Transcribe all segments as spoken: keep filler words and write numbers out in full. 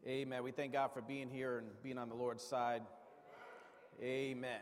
Amen. We thank God for being here and being on the Lord's side. Amen.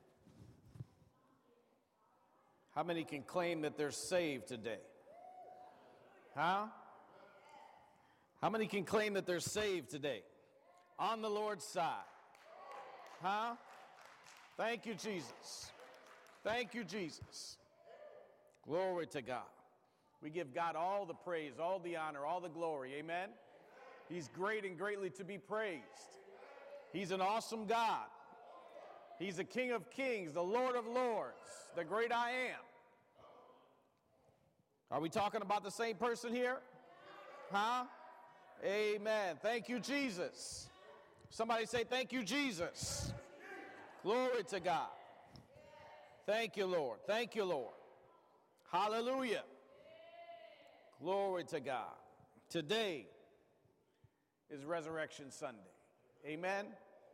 How many can claim that they're saved today? Huh? How many can claim that they're saved today? On the Lord's side. Huh? Thank you, Jesus. Thank you, Jesus. Glory to God. We give God all the praise, all the honor, all the glory. Amen. He's great and greatly to be praised. He's an awesome God. He's the King of kings, the Lord of lords, the great I am. Are we talking about the same person here? Huh? Amen. Thank you, Jesus. Somebody say, thank you, Jesus. Glory to God. Thank you, Lord. Thank you, Lord. Hallelujah. Glory to God. Today is Resurrection Sunday. Amen.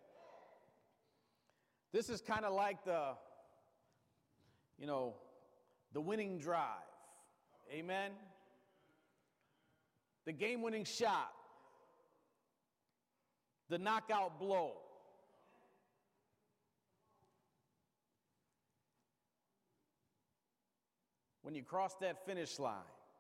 This is kind of like the, you know, the winning drive. Amen. The game-winning shot. The knockout blow. When you cross that finish line.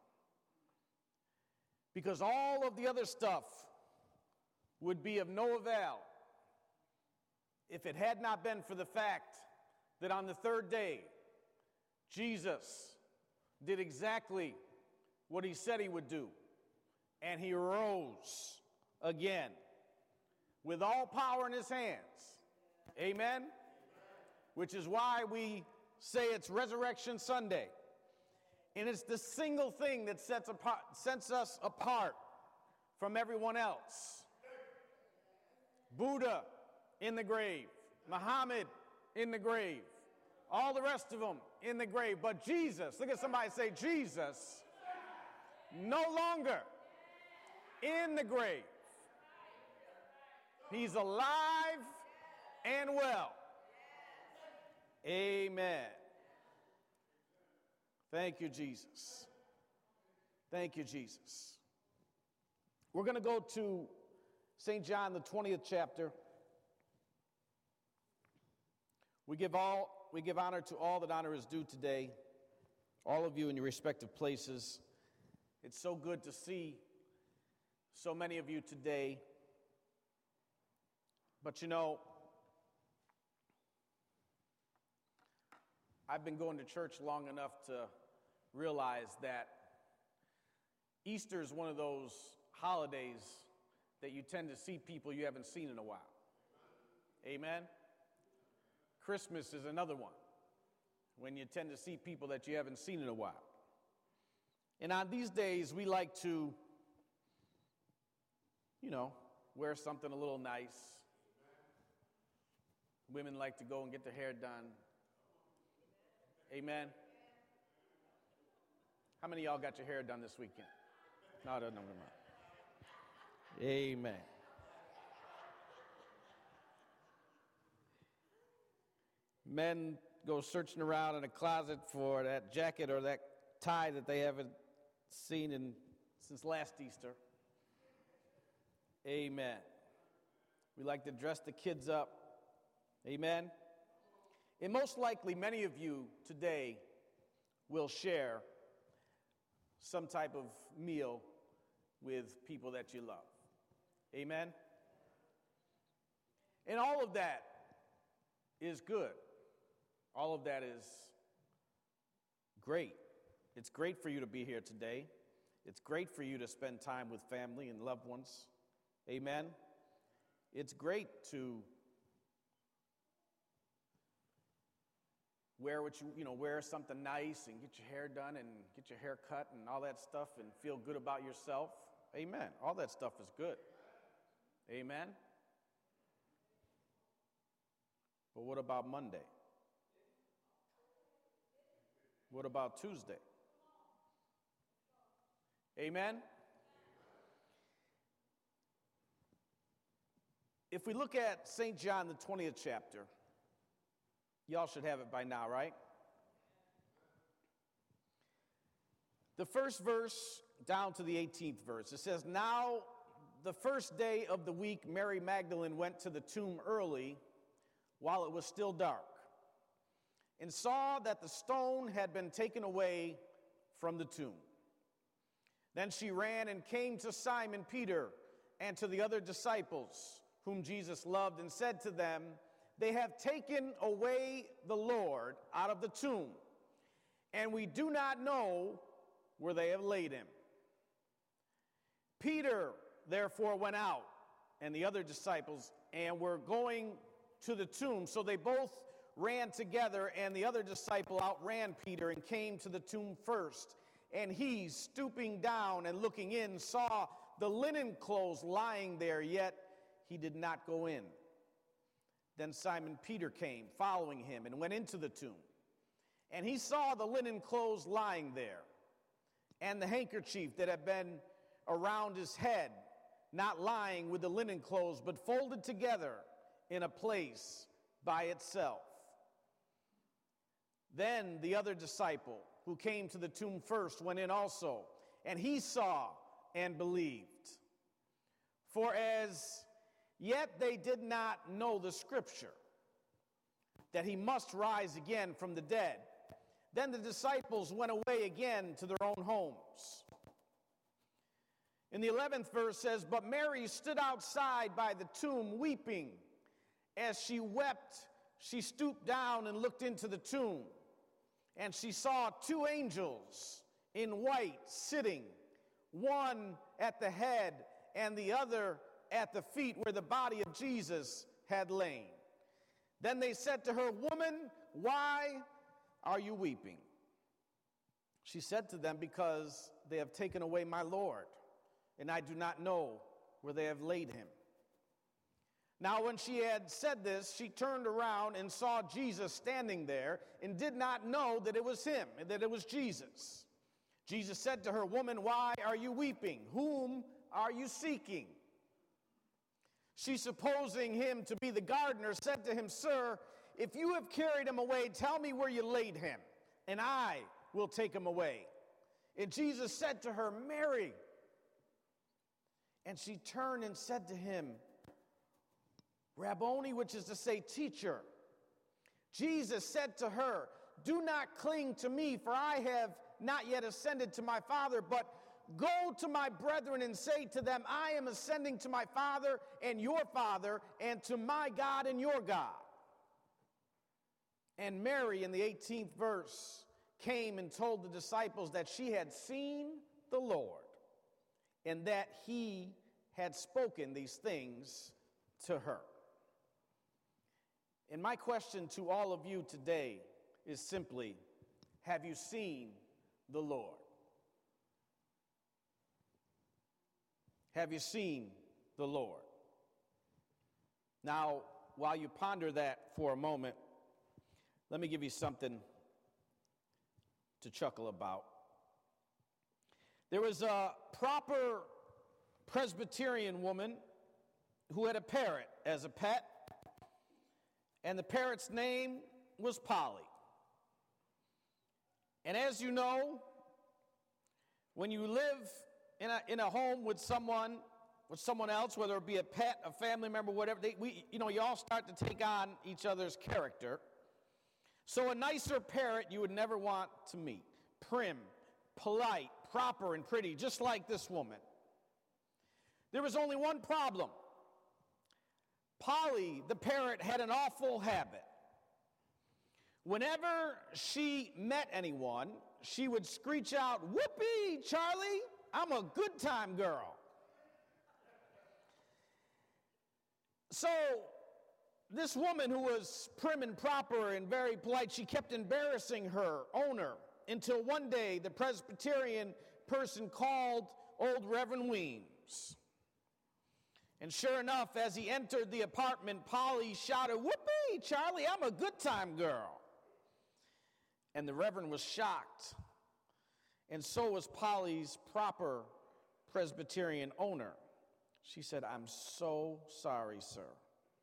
Because all of the other stuff would be of no avail if it had not been for the fact that on the third day, Jesus did exactly what he said he would do, and he rose again with all power in his hands. Amen? Which is why we say it's Resurrection Sunday. And it's the single thing that sets, apart, sets us apart from everyone else. Buddha in the grave, Muhammad in the grave, all the rest of them in the grave. But Jesus, look at somebody say, Jesus, no longer in the grave. He's alive and well. Amen. Thank you, Jesus. Thank you, Jesus. We're going to go to Saint John, the twentieth chapter. We give all we give honor to all that honor is due today, all of you in your respective places. It's so good to see so many of you today. But you know, I've been going to church long enough to realize that Easter is one of those holidays that you tend to see people you haven't seen in a while. Amen? Christmas is another one, when you tend to see people that you haven't seen in a while. And on these days, we like to, you know, wear something a little nice. Women like to go and get their hair done. Amen? How many of y'all got your hair done this weekend? No, no, no, no. Amen. Men go searching around in a closet for that jacket or that tie that they haven't seen in, since last Easter. Amen. We like to dress the kids up. Amen. And most likely many of you today will share some type of meal with people that you love. Amen? And all of that is good. All of that is great. It's great for you to be here today. It's great for you to spend time with family and loved ones. Amen? It's great to wear what you, you know, wear something nice and get your hair done and get your hair cut and all that stuff and feel good about yourself. Amen. All that stuff is good. Amen. But what about Monday? What about Tuesday? Amen. If we look at Saint John, the twentieth chapter, y'all should have it by now, right? The first verse down to the eighteenth verse. It says, now the first day of the week, Mary Magdalene went to the tomb early while it was still dark and saw that the stone had been taken away from the tomb. Then she ran and came to Simon Peter and to the other disciples whom Jesus loved and said to them, "They have taken away the Lord out of the tomb, and we do not know where they have laid him." Peter therefore went out, and the other disciples, and were going to the tomb. So they both ran together, and the other disciple outran Peter and came to the tomb first. And he, stooping down and looking in, saw the linen clothes lying there, yet he did not go in. Then Simon Peter came, following him, and went into the tomb. And he saw the linen clothes lying there, and the handkerchief that had been around his head, not lying with the linen clothes, but folded together in a place by itself. Then the other disciple, who came to the tomb first, went in also, and he saw and believed. For as yet they did not know the scripture, that he must rise again from the dead. Then the disciples went away again to their own homes. In the eleventh verse says, "But Mary stood outside by the tomb weeping. As she wept, she stooped down and looked into the tomb. And she saw two angels in white sitting, one at the head and the other at the feet where the body of Jesus had lain. Then they said to her, 'Woman, why are you weeping?' She said to them, 'Because they have taken away my Lord, and I do not know where they have laid him.' Now when she had said this, she turned around and saw Jesus standing there, and did not know that it was him, and that it was Jesus. Jesus said to her, 'Woman, why are you weeping? Whom are you seeking?' She, supposing him to be the gardener, said to him, 'Sir, if you have carried him away, tell me where you laid him, and I will take him away.' And Jesus said to her, 'Mary.' And she turned and said to him, 'Rabboni,' which is to say, teacher. Jesus said to her, 'Do not cling to me, for I have not yet ascended to my Father, but go to my brethren and say to them, I am ascending to my Father and your Father, and to my God and your God.' And Mary, in the eighteenth verse, came and told the disciples that she had seen the Lord, and that he had spoken these things to her." And my question to all of you today is simply, have you seen the Lord? Have you seen the Lord? Now, while you ponder that for a moment, let me give you something to chuckle about. There was a proper Presbyterian woman who had a parrot as a pet, and the parrot's name was Polly. And as you know, when you live in a, in a home with someone, with someone else, whether it be a pet, a family member, whatever, they, we, you know, you all start to take on each other's character. So a nicer parrot you would never want to meet. Prim, polite, proper, and pretty, just like this woman. There was only one problem. Polly, the parrot, had an awful habit. Whenever she met anyone, she would screech out, "Whoopee, Charlie, I'm a good time girl." So this woman, who was prim and proper and very polite, she kept embarrassing her owner until one day the Presbyterian person called old Reverend Weems. And sure enough, as he entered the apartment, Polly shouted, "Whoopee, Charlie, I'm a good time girl." And the Reverend was shocked. And so was Polly's proper Presbyterian owner. She said, "I'm so sorry, sir."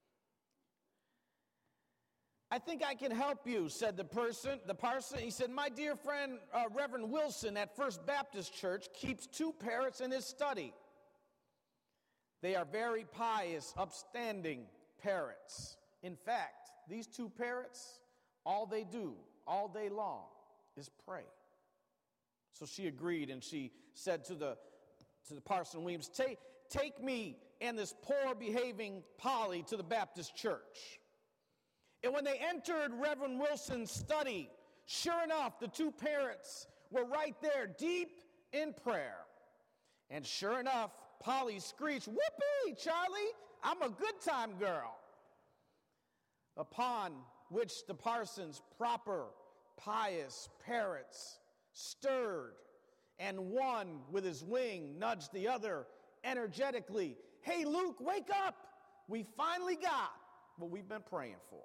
"I think I can help you," said the person. The parson, he said, "My dear friend, uh, Reverend Wilson at First Baptist Church keeps two parrots in his study." They are very pious, upstanding parrots. In fact, these two parrots, all they do all day long is pray. So she agreed, and she said to the to the Parson Williams, take, take me and this poor behaving Polly to the Baptist church. And when they entered Reverend Wilson's study, sure enough, the two parrots were right there, deep in prayer. And sure enough, Polly screeched, "Whoopee, Charlie, I'm a good time girl." Upon which the parson's proper, pious parrots stirred, and one with his wing nudged the other energetically. "Hey, Luke, wake up. We finally got what we've been praying for."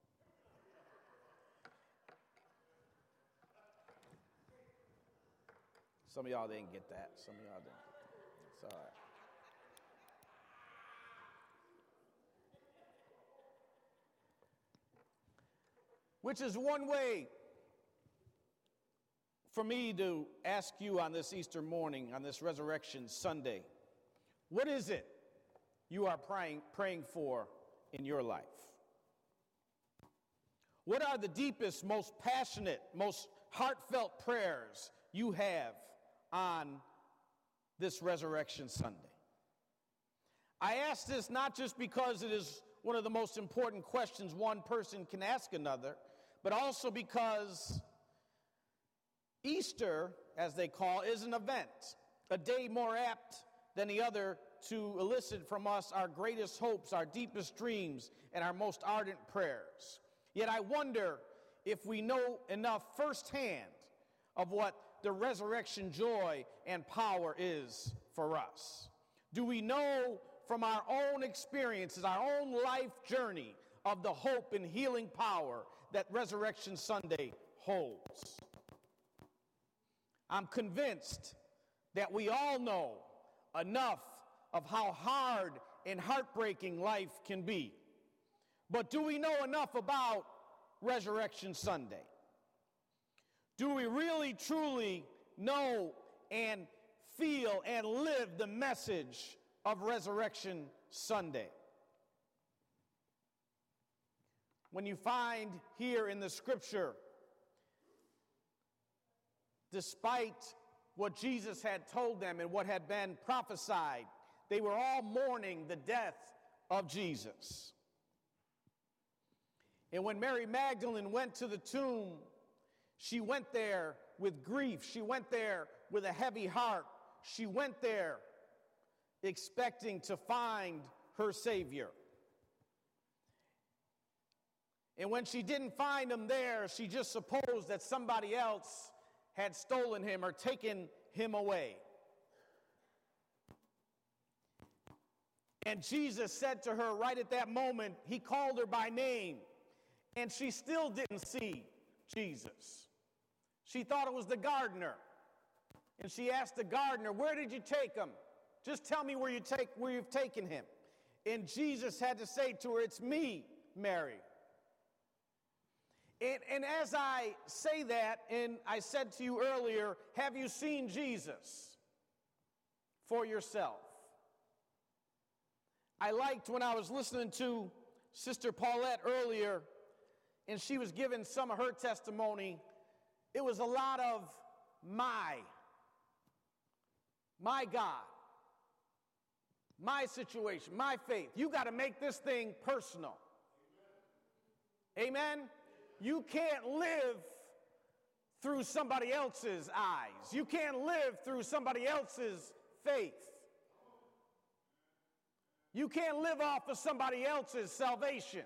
Some of y'all didn't get that. Some of y'all didn't. It's all right. Which is one way for me to ask you on this Easter morning, on this Resurrection Sunday, what is it you are praying, praying for in your life? What are the deepest, most passionate, most heartfelt prayers you have on this Resurrection Sunday? I ask this not just because it is one of the most important questions one person can ask another, but also because Easter, as they call, is an event, a day more apt than the other to elicit from us our greatest hopes, our deepest dreams, and our most ardent prayers. Yet I wonder if we know enough firsthand of what the resurrection joy and power is for us. Do we know from our own experiences, our own life journey, of the hope and healing power that Resurrection Sunday holds? I'm convinced that we all know enough of how hard and heartbreaking life can be. But do we know enough about Resurrection Sunday? Do we really, truly know and feel and live the message of Resurrection Sunday? When you find here in the scripture, despite what Jesus had told them and what had been prophesied, they were all mourning the death of Jesus. And when Mary Magdalene went to the tomb, she went there with grief. She went there with a heavy heart. She went there expecting to find her Savior. And when she didn't find him there, she just supposed that somebody else had stolen him or taken him away. And Jesus said to her right at that moment, he called her by name, and she still didn't see Jesus. She thought it was the gardener. And she asked the gardener, "Where did you take him? Just tell me where you take where you've taken him." And Jesus had to say to her, "It's me, Mary." And, and as I say that, and I said to you earlier, have you seen Jesus for yourself? I liked when I was listening to Sister Paulette earlier, and she was giving some of her testimony. It was a lot of my, my God, my situation, my faith. You got to make this thing personal. Amen? Amen? You can't live through somebody else's eyes. You can't live through somebody else's faith. You can't live off of somebody else's salvation.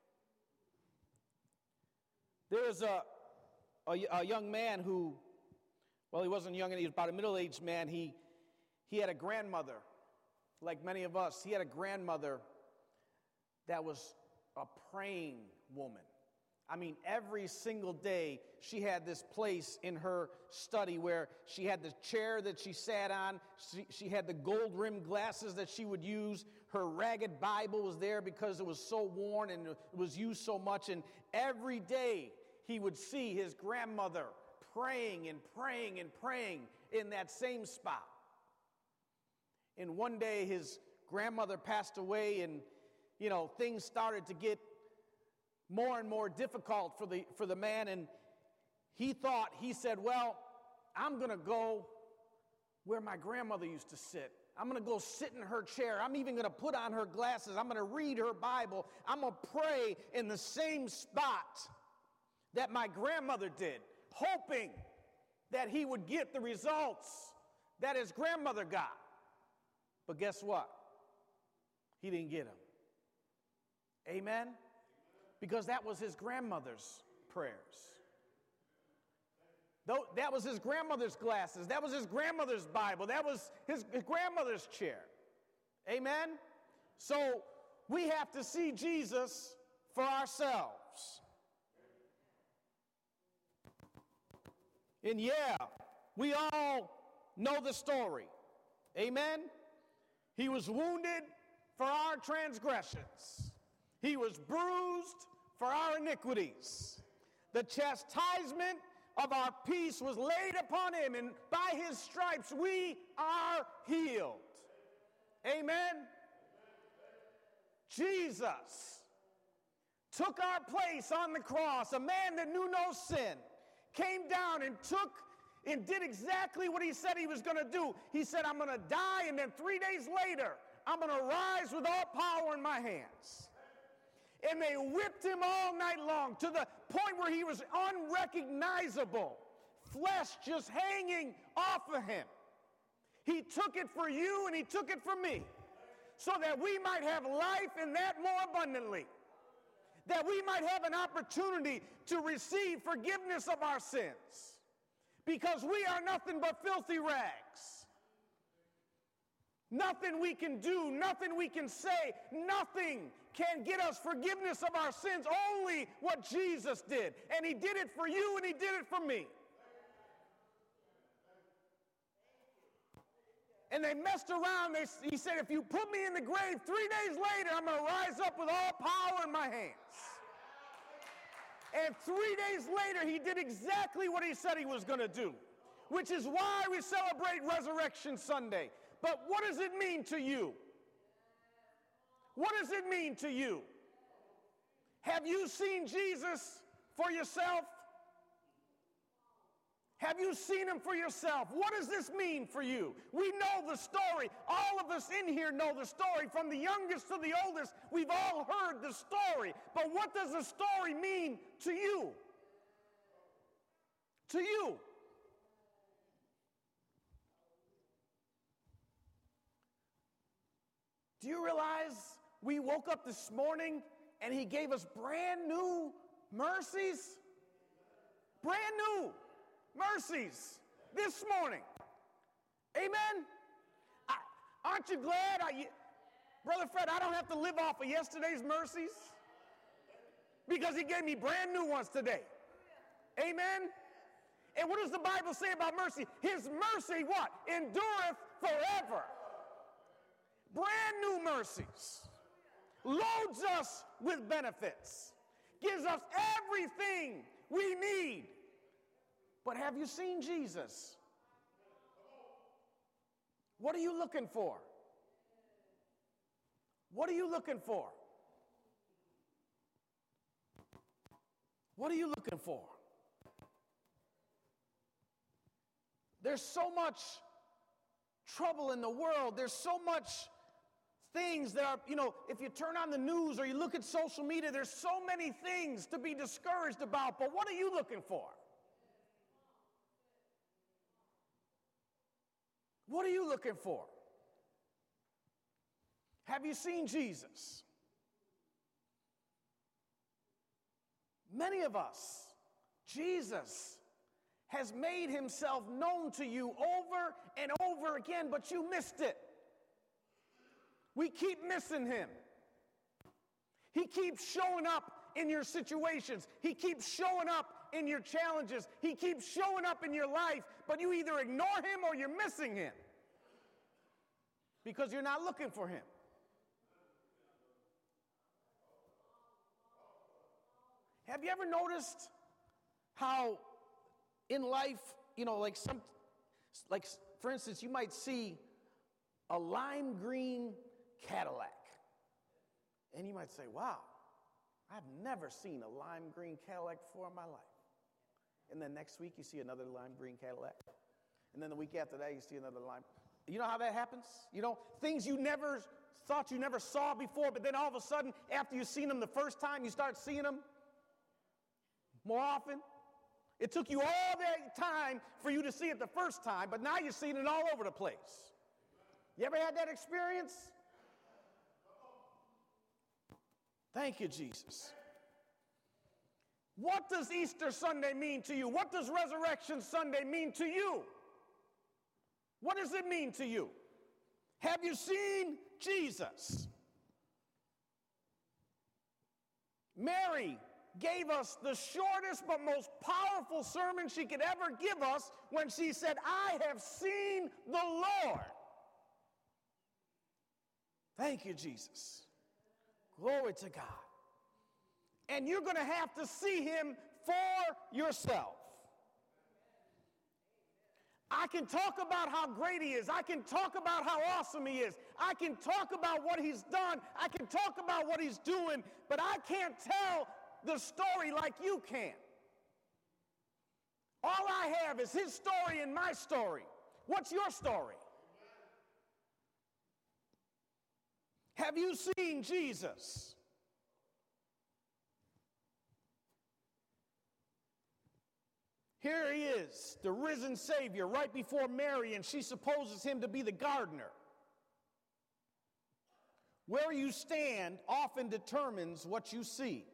There was a, a, a young man who, well, he wasn't young, he was about a middle-aged man. He, he had a grandmother, like many of us. He had a grandmother that was a praying woman. I mean, every single day she had this place in her study where she had the chair that she sat on. She, she had the gold-rimmed glasses that she would use. Her ragged Bible was there because it was so worn and it was used so much. And every day he would see his grandmother praying and praying and praying in that same spot. And one day his grandmother passed away, and, you know, things started to get more and more difficult for the, for the man, and he thought, he said, well, I'm going to go where my grandmother used to sit. I'm going to go sit in her chair. I'm even going to put on her glasses. I'm going to read her Bible. I'm going to pray in the same spot that my grandmother did, hoping that he would get the results that his grandmother got. But guess what? He didn't get them. Amen? Because that was his grandmother's prayers. Though that was his grandmother's glasses. That was his grandmother's Bible. That was his, his grandmother's chair. Amen? So we have to see Jesus for ourselves. And yeah, we all know the story. Amen? He was wounded for our transgressions. He was bruised for our iniquities. The chastisement of our peace was laid upon him, and by his stripes we are healed. Amen? Jesus took our place on the cross, a man that knew no sin, came down and took and did exactly what he said he was going to do. He said, I'm going to die, and then three days later, I'm going to rise with all power in my hands. And they whipped him all night long to the point where he was unrecognizable, flesh just hanging off of him. He took it for you and he took it for me, so that we might have life and that more abundantly, that we might have an opportunity to receive forgiveness of our sins, because we are nothing but filthy rags. Nothing we can do, nothing we can say, nothing can get us forgiveness of our sins, only what Jesus did. And he did it for you and he did it for me. And they messed around. They, he said, if you put me in the grave, three days later, I'm going to rise up with all power in my hands. And three days later, he did exactly what he said he was going to do, which is why we celebrate Resurrection Sunday. But what does it mean to you? What does it mean to you? Have you seen Jesus for yourself? Have you seen him for yourself? What does this mean for you? We know the story. All of us in here know the story. From the youngest to the oldest, we've all heard the story. But what does the story mean to you? To you. Do you realize we woke up this morning and he gave us brand new mercies? Brand new mercies this morning. Amen? I, aren't you glad? I, Brother Fred, I don't have to live off of yesterday's mercies, because he gave me brand new ones today. Amen? And what does the Bible say about mercy? His mercy, what? Endureth forever. Brand new mercies. Loads us with benefits. Gives us everything we need. But have you seen Jesus? What are you looking for? What are you looking for? What are you looking for? There's so much trouble in the world. There's so much things that are, you know, if you turn on the news or you look at social media, there's so many things to be discouraged about. But what are you looking for? What are you looking for? Have you seen Jesus? Many of us, Jesus has made himself known to you over and over again, but you missed it. We keep missing him. He keeps showing up in your situations. He keeps showing up in your challenges. He keeps showing up in your life, but you either ignore him or you're missing him because you're not looking for him. Have you ever noticed how in life, you know, like some, like for instance, you might see a lime green Cadillac. And you might say, wow, I've never seen a lime green Cadillac before in my life. And then next week you see another lime green Cadillac. And then the week after that you see another lime. You know how that happens? You know, things you never thought you never saw before, but then all of a sudden, after you've seen them the first time, you start seeing them more often. It took you all that time for you to see it the first time, but now you're seeing it all over the place. You ever had that experience? Thank you, Jesus. What does Easter Sunday mean to you? What does Resurrection Sunday mean to you? What does it mean to you? Have you seen Jesus? Mary gave us the shortest but most powerful sermon she could ever give us when she said, I have seen the Lord. Thank you, Jesus. Glory to God. And you're going to have to see him for yourself. I can talk about how great he is. I can talk about how awesome he is. I can talk about what he's done. I can talk about what he's doing, but I can't tell the story like you can. All I have is his story and my story. What's your story? Have you seen Jesus? Here he is, the risen Savior, right before Mary, and she supposes him to be the gardener. Where you stand often determines what you see.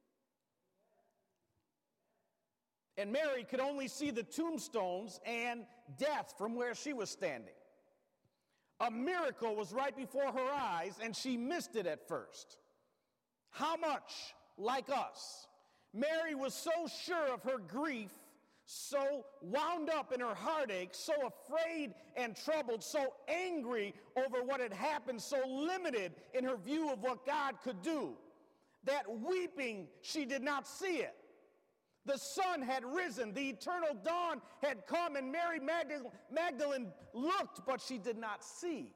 And Mary could only see the tombstones and death from where she was standing. A miracle was right before her eyes, and she missed it at first. How much like us? Mary was so sure of her grief, so wound up in her heartache, so afraid and troubled, so angry over what had happened, so limited in her view of what God could do, that weeping she did not see it. The sun had risen, the eternal dawn had come, and Mary Magdalene, Magdalene looked, but she did not see.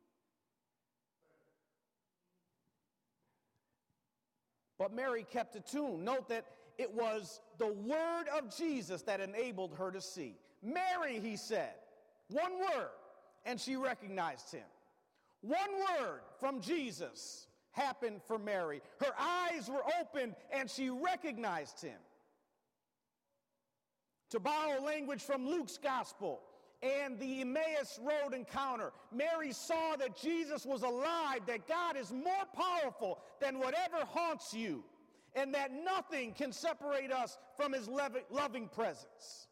But Mary kept a tune. Note that it was the word of Jesus that enabled her to see. Mary, he said, one word, and she recognized him. One word from Jesus happened for Mary. Her eyes were opened, and she recognized him. To borrow language from Luke's gospel and the Emmaus Road encounter, Mary saw that Jesus was alive, that God is more powerful than whatever haunts you, and that nothing can separate us from his loving presence.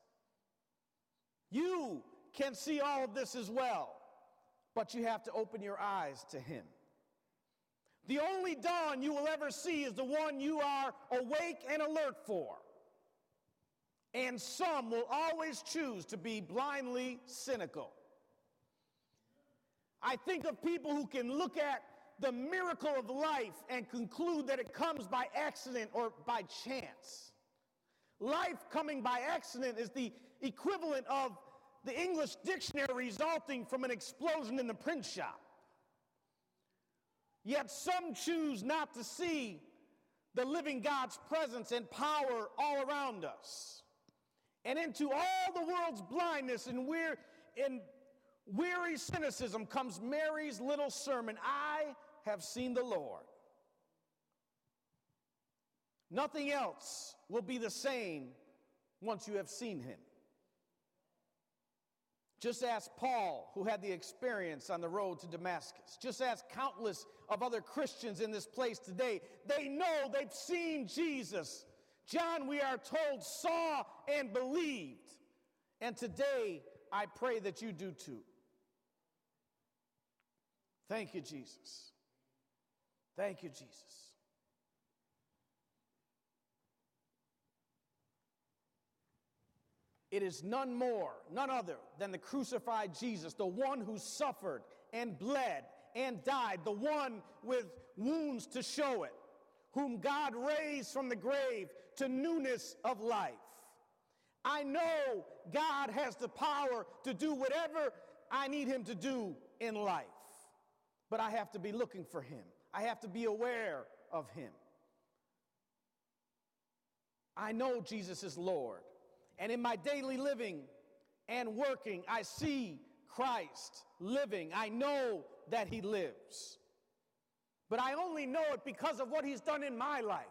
You can see all of this as well, but you have to open your eyes to him. The only dawn you will ever see is the one you are awake and alert for. And some will always choose to be blindly cynical. I think of people who can look at the miracle of life and conclude that it comes by accident or by chance. Life coming by accident is the equivalent of the English dictionary resulting from an explosion in the print shop. Yet some choose not to see the living God's presence and power all around us. And into all the world's blindness and weir- and weary cynicism comes Mary's little sermon, I have seen the Lord. Nothing else will be the same once you have seen him. Just ask Paul, who had the experience on the road to Damascus. Just ask countless of other Christians in this place today. They know they've seen Jesus. John, we are told, saw and believed. And today, I pray that you do too. Thank you, Jesus. Thank you, Jesus. It is none more, none other than the crucified Jesus, the one who suffered and bled and died, the one with wounds to show it, whom God raised from the grave to newness of life. I know God has the power to do whatever I need him to do in life. but I have to be looking for him. I have to be aware of him. I know Jesus is Lord. And in my daily living and working, I see Christ living. I know that he lives. But I only know it because of what he's done in my life.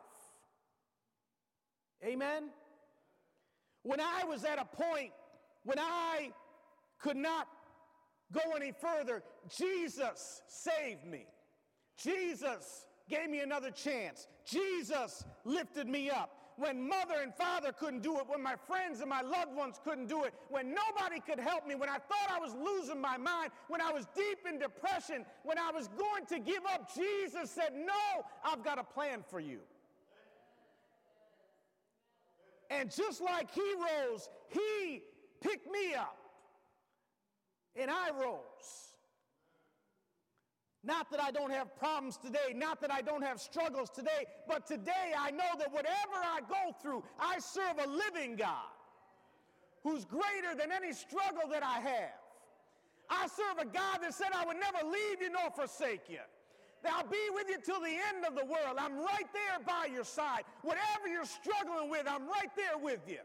Amen? When I was at a point when I could not go any further, Jesus saved me. Jesus gave me another chance. Jesus lifted me up. When mother and father couldn't do it, when my friends and my loved ones couldn't do it, when nobody could help me, when I thought I was losing my mind, when I was deep in depression, when I was going to give up, Jesus said, no, I've got a plan for you. And just like he rose, he picked me up, and I rose. Not that I don't have problems today, not that I don't have struggles today, but today I know that whatever I go through, I serve a living God who's greater than any struggle that I have. I serve a God that said I would never leave you nor forsake you. That I'll be with you till the end of the world. I'm right there by your side. Whatever you're struggling with, I'm right there with you.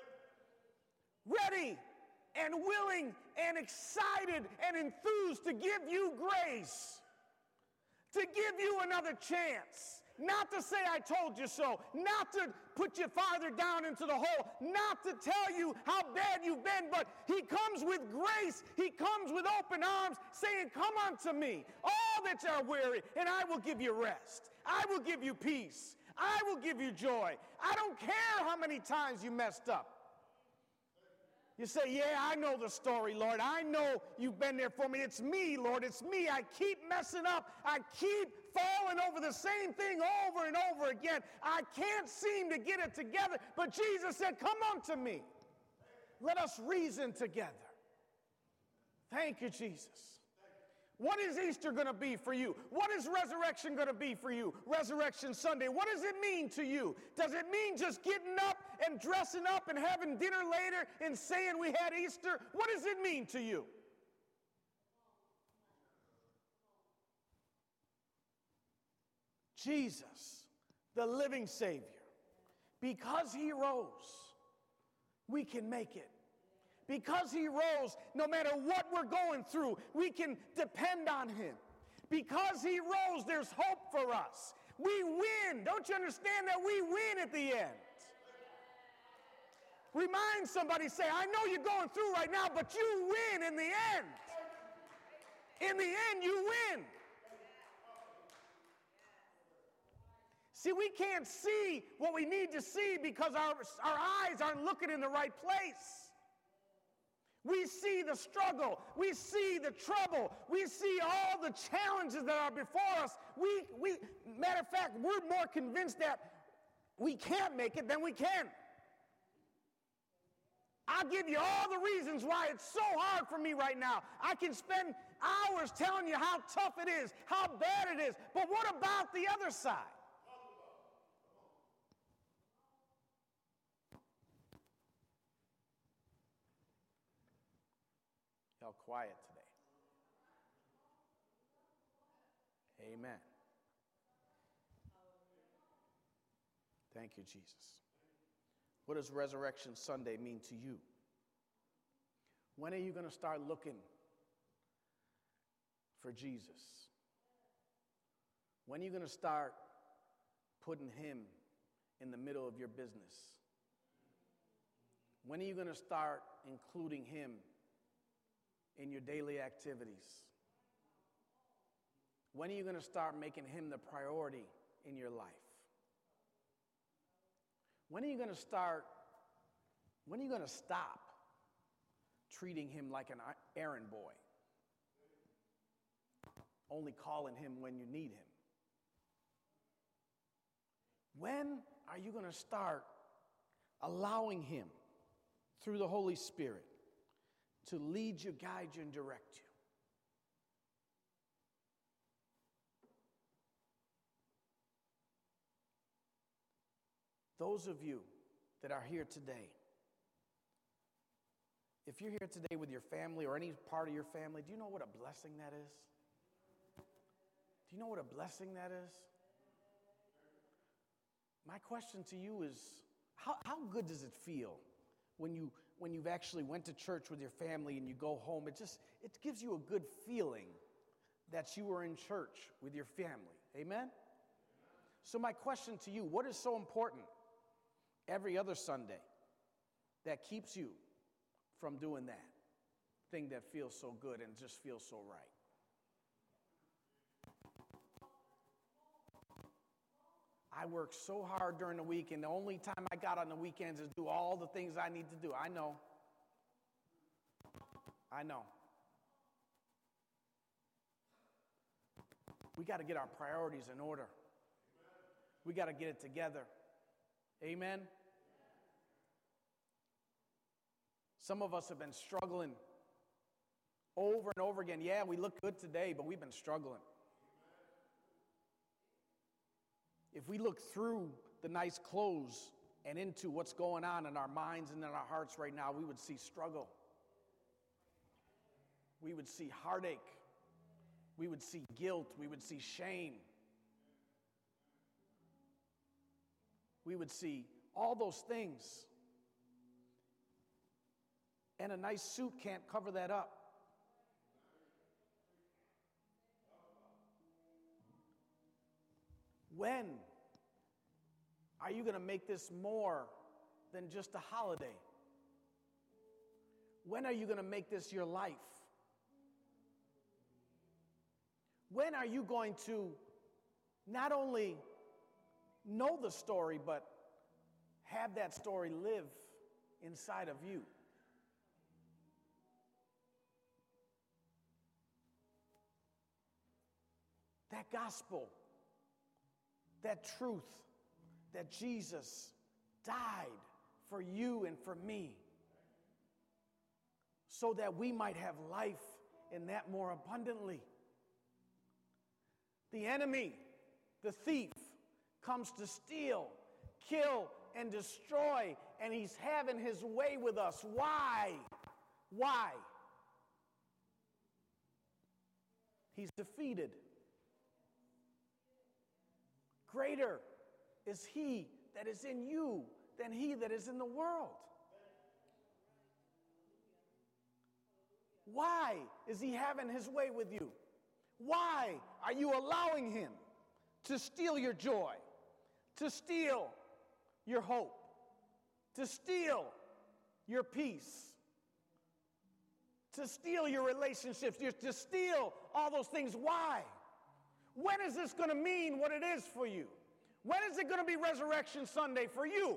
Ready and willing and excited and enthused to give you grace. To give you another chance. Not to say I told you so. Not to put you farther down into the hole. Not to tell you how bad you've been. But he comes with grace. He comes with open arms saying, come unto me, all that are weary, and I will give you rest. I will give you peace. I will give you joy. I don't care how many times you messed up. You say, yeah, I know the story, Lord. I know you've been there for me. It's me, Lord. It's me. I keep messing up. I keep falling over the same thing over and over again. I can't seem to get it together. But Jesus said, come unto me. Let us reason together. Thank you, Jesus. What is Easter going to be for you? What is resurrection going to be for you? Resurrection Sunday. What does it mean to you? Does it mean just getting up and dressing up and having dinner later and saying we had Easter? What does it mean to you? Jesus, the living Savior, because he rose, we can make it. Because he rose, no matter what we're going through, we can depend on him. Because he rose, there's hope for us. We win. Don't you understand that we win at the end? Remind somebody, say, I know you're going through right now, but you win in the end. In the end, you win. See, we can't see what we need to see because our, our eyes aren't looking in the right place. We see the struggle. We see the trouble. We see all the challenges that are before us. We, we, matter of fact, we're more convinced that we can't make it than we can. I'll give you all the reasons why it's so hard for me right now. I can spend hours telling you how tough it is, how bad it is. But what about the other side? Y'all quiet today. Amen. Thank you, Jesus. What does Resurrection Sunday mean to you? When are you going to start looking for Jesus? When are you going to start putting him in the middle of your business? When are you going to start including him in your daily activities? When are you going to start making him the priority in your life? When are you going to start, when are you going to stop treating him like an errand boy? Only calling him when you need him. When are you going to start allowing him through the Holy Spirit to lead you, guide you, and direct you? Those of you that are here today, if you're here today with your family or any part of your family, do you know what a blessing that is? Do you know what a blessing that is? My question to you is, how, how good does it feel when you when you've actually went to church with your family and you go home? It just it gives you a good feeling that you were in church with your family. Amen? So my question to you, what is so important every other Sunday that keeps you from doing that thing that feels so good and just feels so right? I work so hard during the week, and the only time I got on the weekends is do all the things I need to do. I know. I know. We got to get our priorities in order. We got to get it together. Amen? Some of us have been struggling over and over again. Yeah, we look good today, but we've been struggling. If we look through the nice clothes and into what's going on in our minds and in our hearts right now, we would see struggle. We would see heartache. We would see guilt. We would see shame. We would see all those things. And a nice suit can't cover that up. When are you going to make this more than just a holiday? When are you going to make this your life? When are you going to not only know the story, but have that story live inside of you? That gospel, that truth, that Jesus died for you and for me so that we might have life and that more abundantly. The enemy, the thief, comes to steal, kill, and destroy, and he's having his way with us. Why? Why? He's defeated. Greater is he that is in you than he that is in the world. Why is he having his way with you? Why are you allowing him to steal your joy, to steal your hope, to steal your peace, to steal your relationships, to steal all those things? Why? When is this going to mean what it is for you? When is it going to be Resurrection Sunday for you?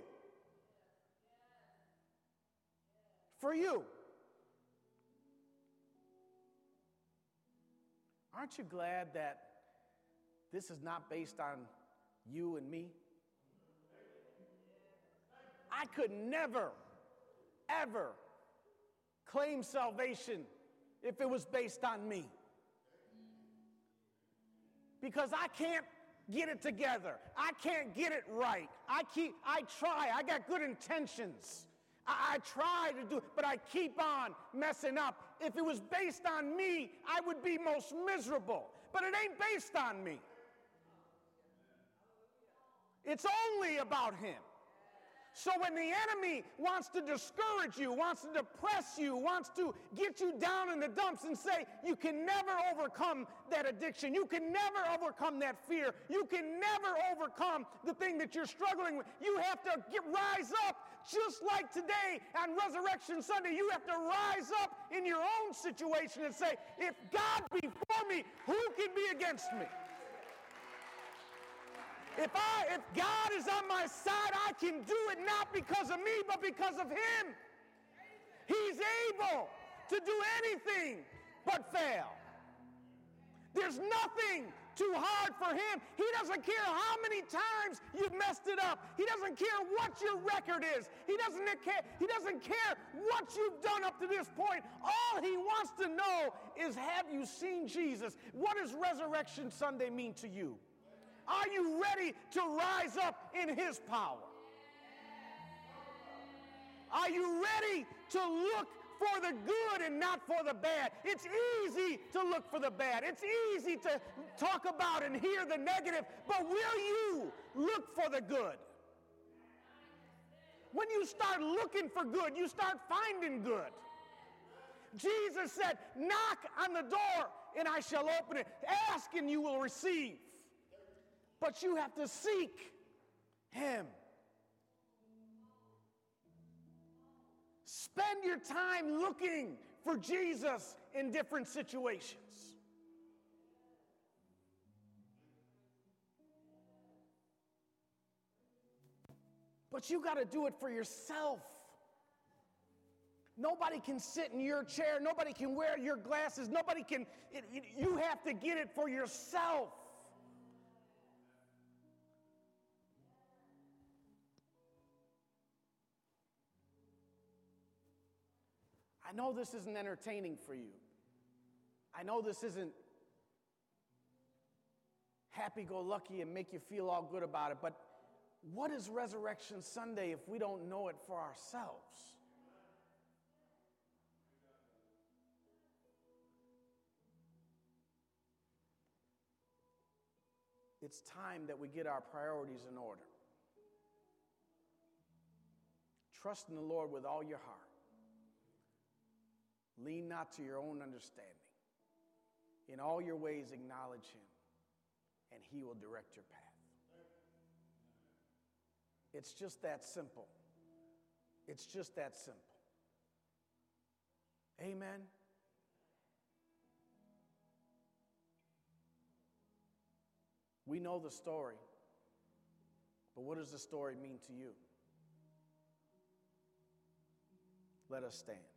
For you. Aren't you glad that this is not based on you and me? I could never, ever claim salvation if it was based on me. Because I can't get it together. I can't get it right. I keep, I try. I got good intentions. I, I try to do it, but I keep on messing up. If it was based on me, I would be most miserable. But it ain't based on me. It's only about him. So when the enemy wants to discourage you, wants to depress you, wants to get you down in the dumps and say, you can never overcome that addiction, you can never overcome that fear, you can never overcome the thing that you're struggling with, you have to get, rise up, just like today on Resurrection Sunday, you have to rise up in your own situation and say, if God be for me, who can be against me? If I, if God is on my side, I can do it not because of me, but because of him. He's able to do anything but fail. There's nothing too hard for him. He doesn't care how many times you've messed it up. He doesn't care what your record is. He doesn't care, he doesn't care what you've done up to this point. All he wants to know is, have you seen Jesus? What does Resurrection Sunday mean to you? Are you ready to rise up in his power? Are you ready to look for the good and not for the bad. It's easy to look for the bad. It's easy to talk about and hear the negative, but will you look for the good? When you start looking for good, you start finding good. Jesus said, knock on the door and I shall open it. Ask and you will receive. But you have to seek him. Spend your time looking for Jesus in different situations. But you got to do it for yourself. Nobody can sit in your chair. Nobody can wear your glasses. Nobody can. It, it, you have to get it for yourself. I know this isn't entertaining for you. I know this isn't happy-go-lucky and make you feel all good about it, but what is Resurrection Sunday if we don't know it for ourselves? It's time that we get our priorities in order. Trust in the Lord with all your heart. Lean not to your own understanding. In all your ways acknowledge him, and he will direct your path. It's just that simple. It's just that simple. Amen. We know the story, but what does the story mean to you? Let us stand.